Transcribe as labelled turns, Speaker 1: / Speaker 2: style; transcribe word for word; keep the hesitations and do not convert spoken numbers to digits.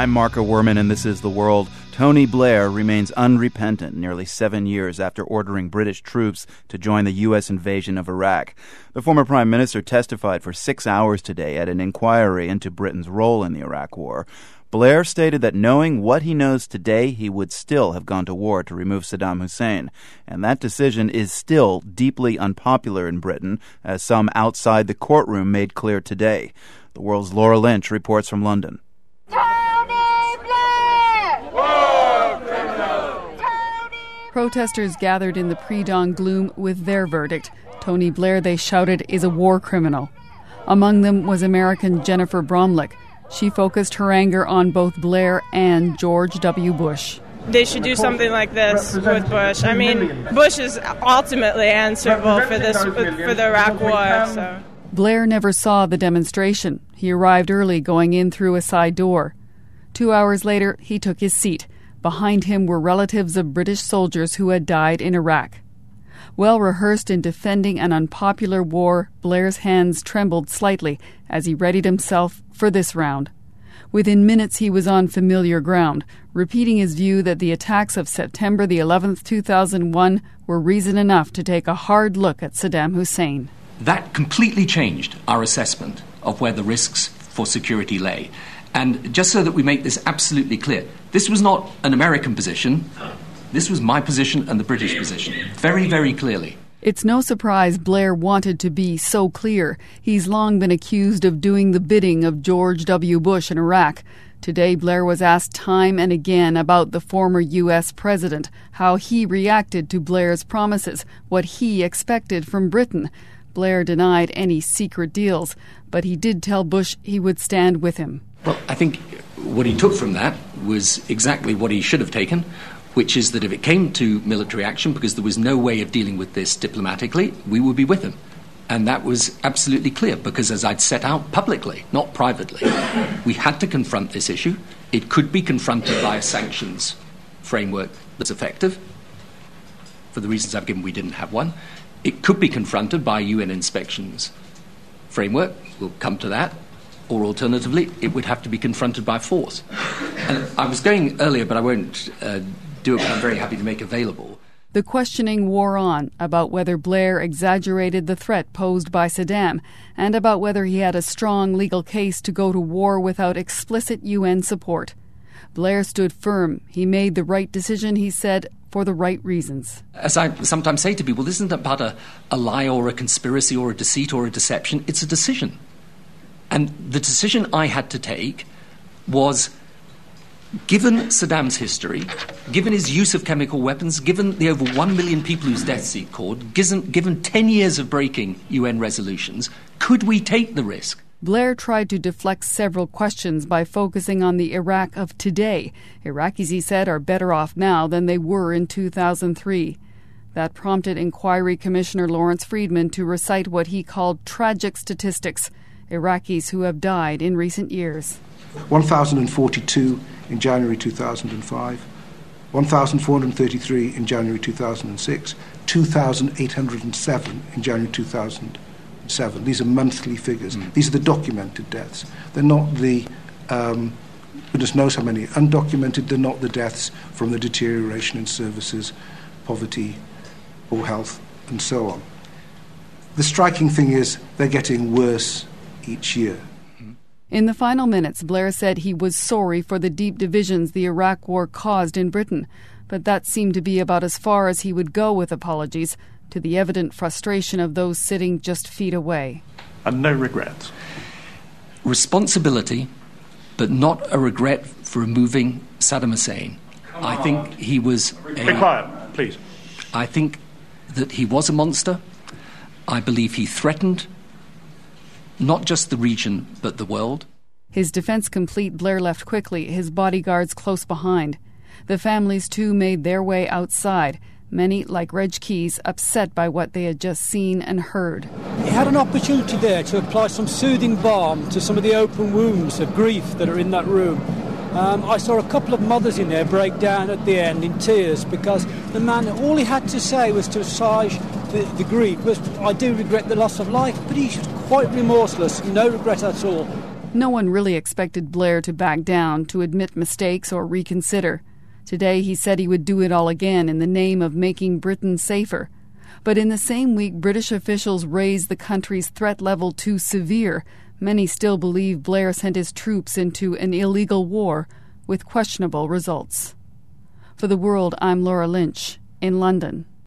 Speaker 1: I'm Marco Werman, and this is The World. Tony Blair remains unrepentant nearly seven years after ordering British troops to join the U S invasion of Iraq. The former Prime Minister testified for six hours today at an inquiry into Britain's role in the Iraq War. Blair stated that knowing what he knows today, he would still have gone to war to remove Saddam Hussein. And that decision is still deeply unpopular in Britain, as some outside the courtroom made clear today. The World's Laura Lynch reports from London.
Speaker 2: Tony Blair! War criminal! Tony!
Speaker 3: Protesters gathered in the pre-dawn gloom with their verdict. Tony Blair, they shouted, is a war criminal. Among them was American Jennifer Bromlick. She focused her anger on both Blair and George W. Bush.
Speaker 4: They should do something like this with Bush. I mean, Bush is ultimately answerable for this, for the Iraq War. So.
Speaker 3: Blair never saw the demonstration. He arrived early, going in through a side door. Two hours later, he took his seat. Behind him were relatives of British soldiers who had died in Iraq. Well rehearsed in defending an unpopular war, Blair's hands trembled slightly as he readied himself for this round. Within minutes, he was on familiar ground, repeating his view that the attacks of September the eleventh, two thousand one were reason enough to take a hard look at Saddam Hussein.
Speaker 5: That completely changed our assessment of where the risks for security lay. And just so that we make this absolutely clear, this was not an American position. This was my position and the British position, very, very clearly.
Speaker 3: It's no surprise Blair wanted to be so clear. He's long been accused of doing the bidding of George W. Bush in Iraq. Today, Blair was asked time and again about the former U S president, how he reacted to Blair's promises, what he expected from Britain. Blair denied any secret deals, but he did tell Bush he would stand with him.
Speaker 5: Well, I think what he took from that was exactly what he should have taken, which is that if it came to military action, because there was no way of dealing with this diplomatically, we would be with him. And that was absolutely clear, because as I'd set out publicly, not privately, we had to confront this issue. It could be confronted by a sanctions framework that's effective. For the reasons I've given, we didn't have one. It could be confronted by a U N inspections framework. We'll come to that. Or alternatively, it would have to be confronted by force. And I was going earlier, but I won't uh, do it, but I'm very happy to make available.
Speaker 3: The questioning wore on about whether Blair exaggerated the threat posed by Saddam and about whether he had a strong legal case to go to war without explicit U N support. Blair stood firm. He made the right decision, he said, for the right reasons.
Speaker 5: As I sometimes say to people, this isn't about a, a lie or a conspiracy or a deceit or a deception. It's a decision. And the decision I had to take was, given Saddam's history, given his use of chemical weapons, given the over one million people whose deaths he caused, given, given ten years of breaking U N resolutions, could we take the risk?
Speaker 3: Blair tried to deflect several questions by focusing on the Iraq of today. Iraqis, he said, are better off now than they were in two thousand three. That prompted Inquiry Commissioner Lawrence Freedman to recite what he called tragic statistics. Iraqis who have died in recent years.
Speaker 6: one thousand forty-two in January two thousand five, one thousand four hundred thirty-three in January two thousand six, two thousand eight hundred seven in January two thousand seven. These are monthly figures. Mm. These are the documented deaths. They're not the, um, goodness knows how many, undocumented. They're not the deaths from the deterioration in services, poverty, poor health, and so on. The striking thing is they're getting worse each year.
Speaker 3: In the final minutes, Blair said he was sorry for the deep divisions the Iraq War caused in Britain, but that seemed to be about as far as he would go with apologies, to the evident frustration of those sitting just feet away.
Speaker 7: And no regrets?
Speaker 5: Responsibility, but not a regret for removing Saddam Hussein. I think he was a...
Speaker 7: Be quiet, please.
Speaker 5: I think that he was a monster. I believe he threatened not just the region, but the world.
Speaker 3: His defense complete, Blair left quickly, his bodyguards close behind. The families, too, made their way outside, many, like Reg Keys, upset by what they had just seen and heard.
Speaker 8: He had an opportunity there to apply some soothing balm to some of the open wounds of grief that are in that room. Um, I saw a couple of mothers in there break down at the end in tears because the man, all he had to say was to assuage the, the grief was, I do regret the loss of life, but he's quite remorseless, no regret at all.
Speaker 3: No one really expected Blair to back down, to admit mistakes or reconsider. Today he said he would do it all again in the name of making Britain safer. But in the same week, British officials raised the country's threat level to severe. Many still believe Blair sent his troops into an illegal war with questionable results. For The World, I'm Laura Lynch in London.